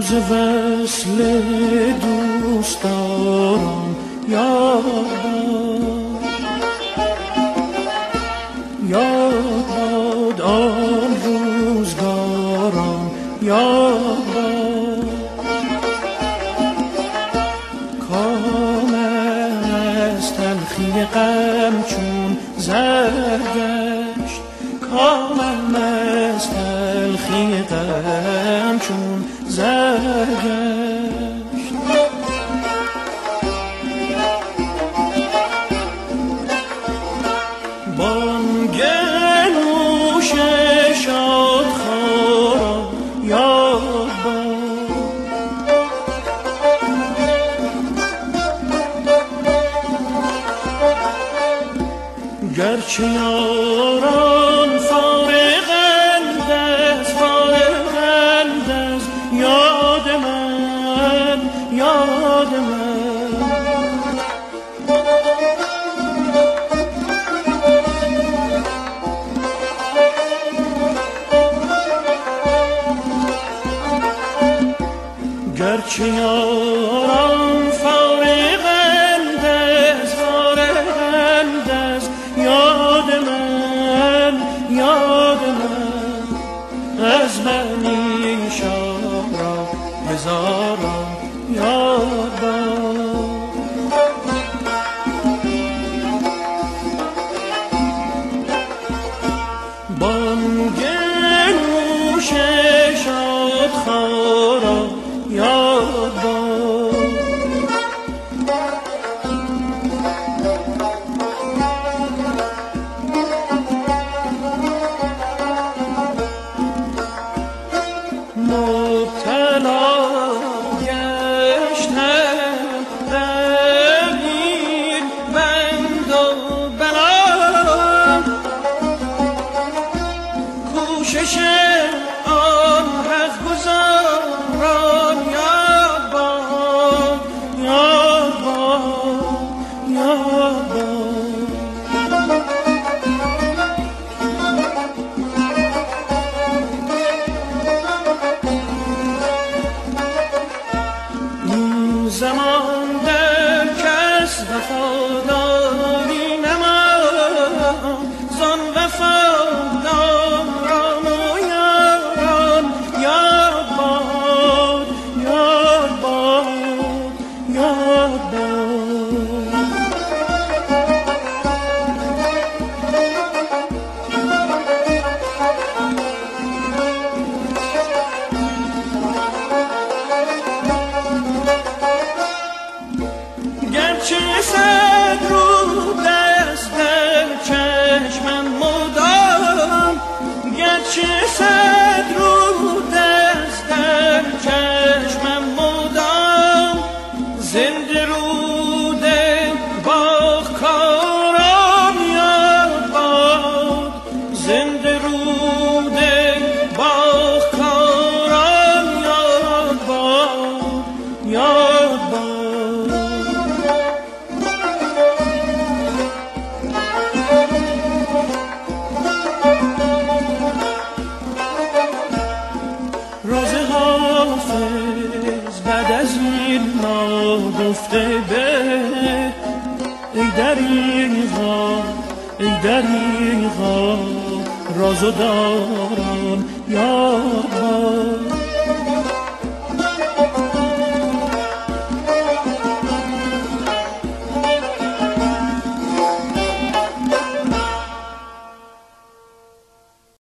ز وصل دوستارم یاد باد آن روزگارم یاد باد کام از تلخی غم چون زرگشت کامم از تلخی غم چون زرگشت بانگ نوش شادخوارا یاد باد گرچه یاران فارغند از یاد من گرچه یاران فارغند از یاد من از من ایشان را هزاران یاد باد بانگ نوش شادخوارا یاد باد مبتلا گشتم در این بند و بلا کوشش آن حق گزاران یاد باد این زمان در کس وفاداری نماند زان وفاداران و یاران یاد باد گرچه صد رو دست در چشمم مدام گرچه صد رو دست در چشمم مدام زنده روده باغکاران یاد باد زنده روده باغکاران یاد باد راز حافظ بعد از این ناگفته به ای دریغا راز و داران یا